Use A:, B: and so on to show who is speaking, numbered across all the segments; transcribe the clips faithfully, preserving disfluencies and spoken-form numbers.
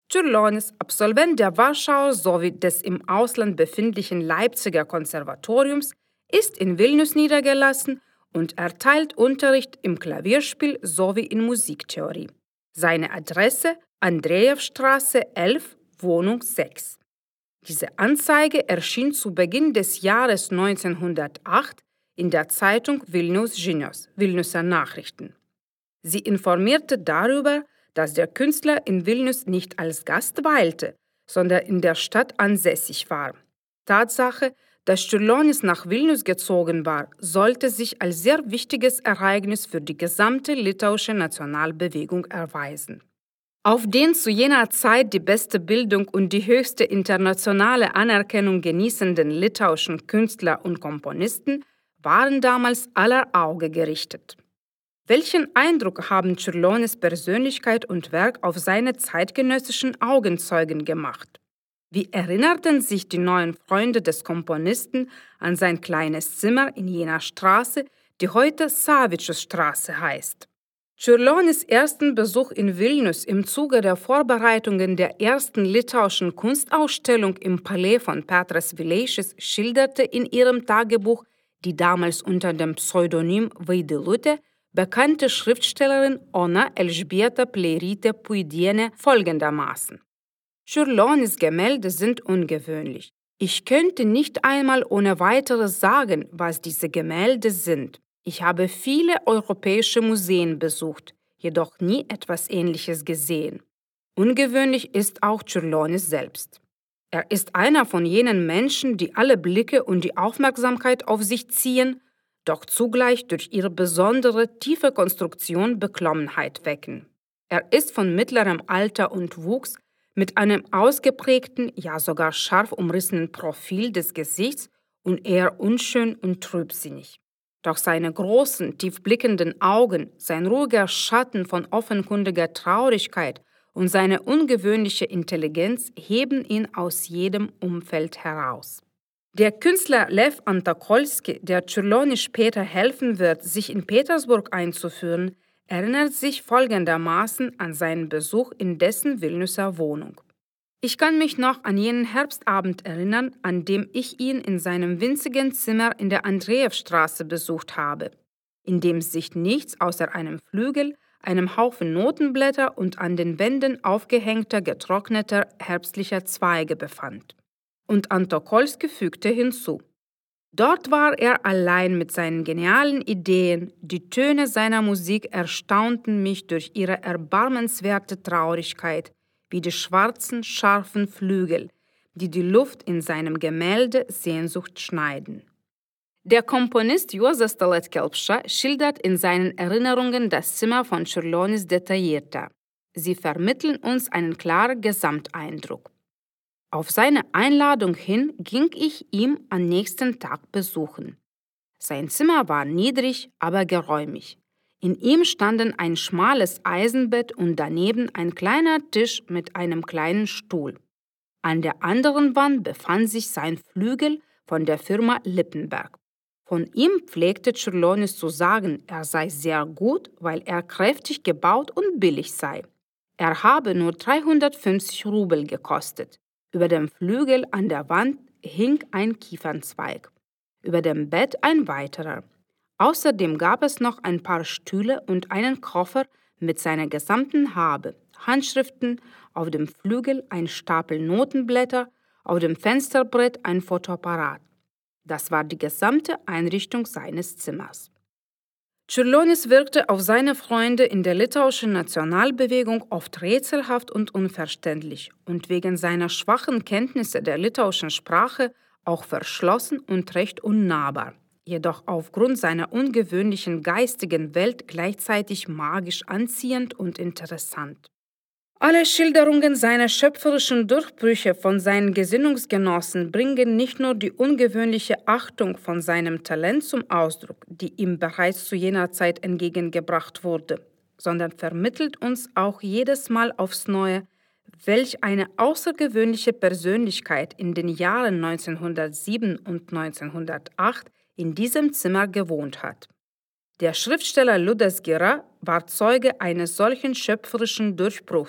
A: Čiurlionis, Absolvent der Warschauer sowie des im Ausland befindlichen Leipziger Konservatoriums, ist in Vilnius niedergelassen und erteilt Unterricht im Klavierspiel sowie in Musiktheorie. Seine Adresse: Andrejewstraße elf, Wohnung sechs. Diese Anzeige erschien zu Beginn des Jahres neunzehnhundertacht in der Zeitung Vilnius Žinios, Vilniuser Nachrichten. Sie informierte darüber, dass der Künstler in Vilnius nicht als Gast weilte, sondern in der Stadt ansässig war. Tatsache, dass Čiurlionis nach Vilnius gezogen war, sollte sich als sehr wichtiges Ereignis für die gesamte litauische Nationalbewegung erweisen. Auf den zu jener Zeit die beste Bildung und die höchste internationale Anerkennung genießenden litauischen Künstler und Komponisten waren damals aller Auge gerichtet. Welchen Eindruck haben Čiurlionis Persönlichkeit und Werk auf seine zeitgenössischen Augenzeugen gemacht? Wie erinnerten sich die neuen Freunde des Komponisten an sein kleines Zimmer in jener Straße, die heute Savicus-Straße heißt? Čiurlionis' ersten Besuch in Vilnius im Zuge der Vorbereitungen der ersten litauischen Kunstausstellung im Palais von Petras Vileišis schilderte in ihrem Tagebuch die damals unter dem Pseudonym Vaidilutė bekannte Schriftstellerin Ona Elžbieta Pleirytė Puidienė folgendermaßen: Čiurlionis' Gemälde sind ungewöhnlich. Ich könnte nicht einmal ohne weiteres sagen, was diese Gemälde sind. Ich habe viele europäische Museen besucht, jedoch nie etwas Ähnliches gesehen. Ungewöhnlich ist auch Čiurlionis selbst. Er ist einer von jenen Menschen, die alle Blicke und die Aufmerksamkeit auf sich ziehen, doch zugleich durch ihre besondere, tiefe Konstruktion Beklommenheit wecken. Er ist von mittlerem Alter und Wuchs, mit einem ausgeprägten, ja sogar scharf umrissenen Profil des Gesichts und eher unschön und trübsinnig. Doch seine großen, tiefblickenden Augen, sein ruhiger Schatten von offenkundiger Traurigkeit und seine ungewöhnliche Intelligenz heben ihn aus jedem Umfeld heraus. Der Künstler Lew Antokolski, der Čiurlionis später helfen wird, sich in Petersburg einzuführen, erinnert sich folgendermaßen an seinen Besuch in dessen Vilniuser Wohnung. Ich kann mich noch an jenen Herbstabend erinnern, an dem ich ihn in seinem winzigen Zimmer in der Andrejewstraße besucht habe, in dem sich nichts außer einem Flügel, einem Haufen Notenblätter und an den Wänden aufgehängter, getrockneter, herbstlicher Zweige befand. Und Antokolski fügte hinzu: Dort war er allein mit seinen genialen Ideen, die Töne seiner Musik erstaunten mich durch ihre erbarmenswerte Traurigkeit, wie die schwarzen, scharfen Flügel, die die Luft in seinem Gemälde Sehnsucht schneiden. Der Komponist Juozas Tallat Kelpša schildert in seinen Erinnerungen das Zimmer von Čiurlionis detaillierter. Sie vermitteln uns einen klaren Gesamteindruck. Auf seine Einladung hin ging ich ihm am nächsten Tag besuchen. Sein Zimmer war niedrig, aber geräumig. In ihm standen ein schmales Eisenbett und daneben ein kleiner Tisch mit einem kleinen Stuhl. An der anderen Wand befand sich sein Flügel von der Firma Lippenberg. Von ihm pflegte Čiurlionis zu sagen, er sei sehr gut, weil er kräftig gebaut und billig sei. Er habe nur dreihundertfünfzig Rubel gekostet. Über dem Flügel an der Wand hing ein Kiefernzweig, über dem Bett ein weiterer. Außerdem gab es noch ein paar Stühle und einen Koffer mit seiner gesamten Habe, Handschriften, auf dem Flügel ein Stapel Notenblätter, auf dem Fensterbrett ein Fotoapparat. Das war die gesamte Einrichtung seines Zimmers. Čiurlionis wirkte auf seine Freunde in der litauischen Nationalbewegung oft rätselhaft und unverständlich und wegen seiner schwachen Kenntnisse der litauischen Sprache auch verschlossen und recht unnahbar, jedoch aufgrund seiner ungewöhnlichen geistigen Welt gleichzeitig magisch anziehend und interessant. Alle Schilderungen seiner schöpferischen Durchbrüche von seinen Gesinnungsgenossen bringen nicht nur die ungewöhnliche Achtung von seinem Talent zum Ausdruck, die ihm bereits zu jener Zeit entgegengebracht wurde, sondern vermittelt uns auch jedes Mal aufs Neue, welch eine außergewöhnliche Persönlichkeit in den Jahren neunzehnhundertsieben und neunzehnhundertacht in diesem Zimmer gewohnt hat. Der Schriftsteller Liudas Gira war Zeuge eines solchen schöpferischen Durchbruchs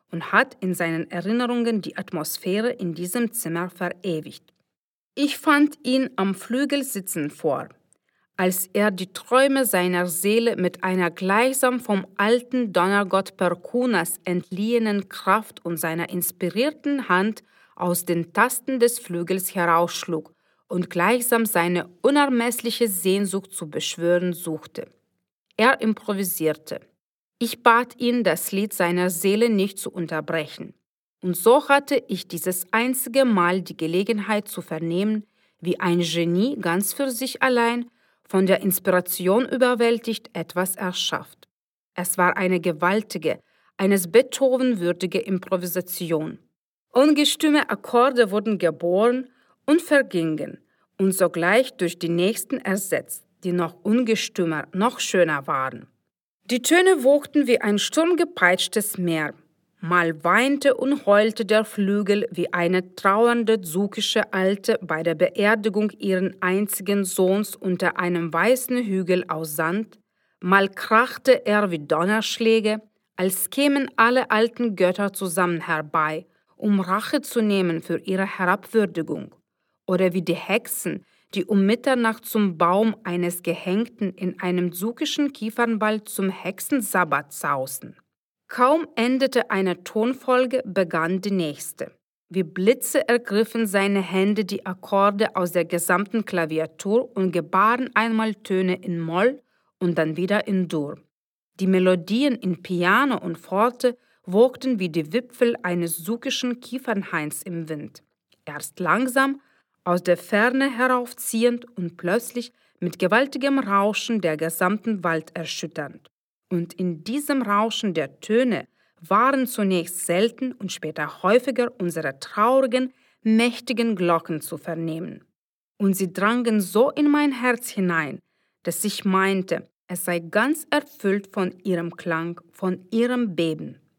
A: und hat in seinen Erinnerungen die Atmosphäre in diesem Zimmer verewigt. Ich fand ihn am Flügel sitzen vor, als er die Träume seiner Seele mit einer gleichsam vom alten Donnergott Perkunas entliehenen Kraft und seiner inspirierten Hand aus den Tasten des Flügels herausschlug und gleichsam seine unermessliche Sehnsucht zu beschwören suchte. Er improvisierte. Ich bat ihn, das Lied seiner Seele nicht zu unterbrechen. Und so hatte ich dieses einzige Mal die Gelegenheit zu vernehmen, wie ein Genie ganz für sich allein, von der Inspiration überwältigt, etwas erschafft. Es war eine gewaltige, eines Beethoven würdige Improvisation. Ungestüme Akkorde wurden geboren und vergingen und sogleich durch die nächsten ersetzt, die noch ungestümer, noch schöner waren. Die Töne wogten wie ein sturmgepeitschtes Meer. Mal weinte und heulte der Flügel wie eine trauernde zukische Alte bei der Beerdigung ihren einzigen Sohns unter einem weißen Hügel aus Sand, mal krachte er wie Donnerschläge, als kämen alle alten Götter zusammen herbei, um Rache zu nehmen für ihre Herabwürdigung, oder wie die Hexen, die um Mitternacht zum Baum eines Gehängten in einem zukischen Kiefernwald zum Hexensabbat sausen. Kaum endete eine Tonfolge, begann die nächste. Wie Blitze ergriffen seine Hände die Akkorde aus der gesamten Klaviatur und gebaren einmal Töne in Moll und dann wieder in Dur. Die Melodien in Piano und Forte wogten wie die Wipfel eines zukischen Kiefernhains im Wind. Erst langsam, aus der Ferne heraufziehend und plötzlich mit gewaltigem Rauschen der gesamten Wald erschütternd. Und in diesem Rauschen der Töne waren zunächst selten und später häufiger unsere traurigen, mächtigen Glocken zu vernehmen. Und sie drangen so in mein Herz hinein, dass ich meinte, es sei ganz erfüllt von ihrem Klang, von ihrem Beben.